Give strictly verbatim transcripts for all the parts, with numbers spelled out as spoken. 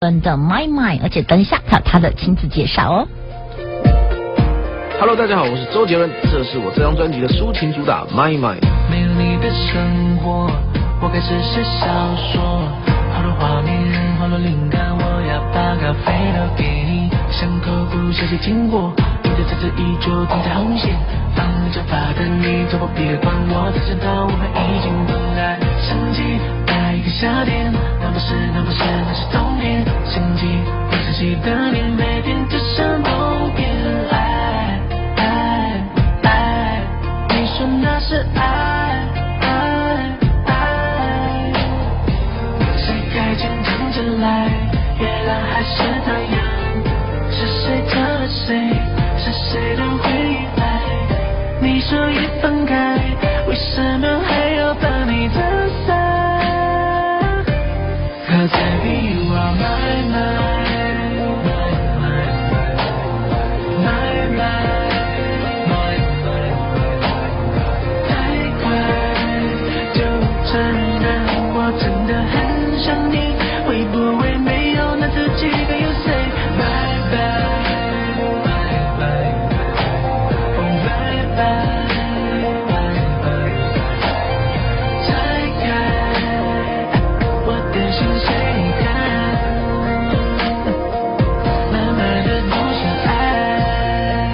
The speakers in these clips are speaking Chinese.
的 My My， 而且等一下还有他的亲自介绍哦。 Hello， 大家好，我是周杰伦，这是我这张专辑的抒情主打 My My。 没有你的生活，我开始写小说，好多画面，好多灵感，我要把咖啡都给你，巷口不小心经过，你的车子依旧停在红线，放着发的你走过别管我，才想到我们已经分开。相机拍一个夏天，那不是那不是那是冬天，相机不仔细的你每天只想梦边爱爱爱，你说那是爱爱爱，谁该紧张着来，月亮还是太阳，是谁疼了谁，是谁的回来，你说已分开，为什么还要把你的伞？Cause baby you are my my my my my my， 太快就承认我真的很想你，会不会没有那自己跟 you say bye bye bye bye oh bye bye bye bye， 拆开我的心谁看，慢慢的走向爱。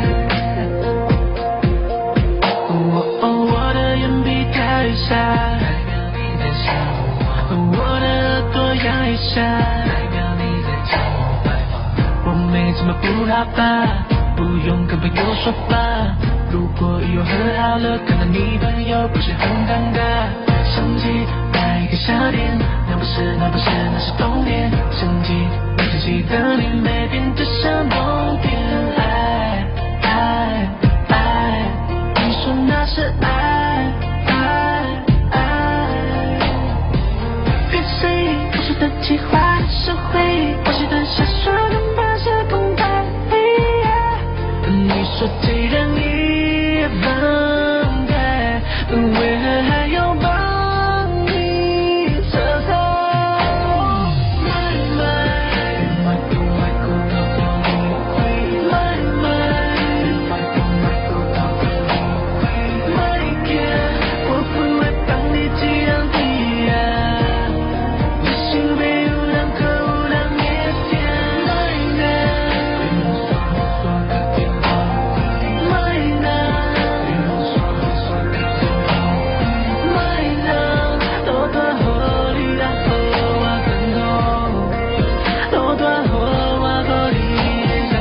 哦哦，我的眼皮太小，代表你在想我；我的耳朵压一下，代表你在找我拜访。我没怎么不好吧，不用跟朋友说吧。如果以后和好了，看到你朋友不是很尴尬。相机拍一个夏天，那不是那不是那是冬天，相机不仔细的你每天只想梦边爱爱爱，你说那是爱爱爱，跟谁不是的计划是会我是的下说能把下公开，你说既然你也放开，为何还要帮你测猜？My my， my go my go 到到你会 My my， my go my go 到到你会 My care， 我不会帮你这样的呀，你心被污染可污染每天。My now， 不用说说个电话。My now， 不用说说个电话。My now， 多大火力然后我更痛，多大火我和你相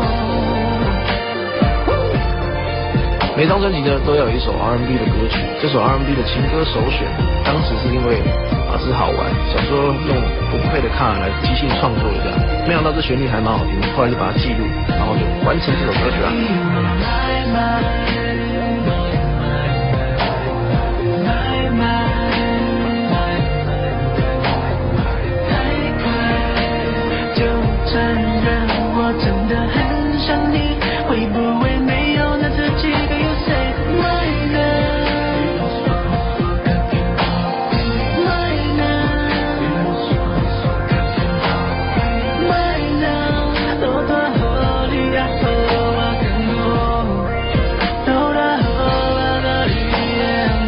同。 每张专辑呢都要有一首 R and B 的歌曲，这首 R and B 的情歌首选，当时是因为啊只是好玩，想说用不配的卡来即兴创作一下，没想到这旋律还蛮好听，后来就把它记录，然后就完成这首歌曲啦。 太快就承认我真的很想你，会不会没有那自己跟 you say my now， my now， my now， 多大火力然后我更痛，多大火我和你相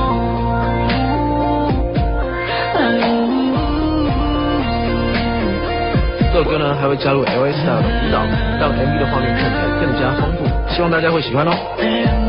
同。 这首歌呢还会加入 L A style 的舞蹈，让 M V 的画面看起来更加丰富，希望大家会喜欢哦。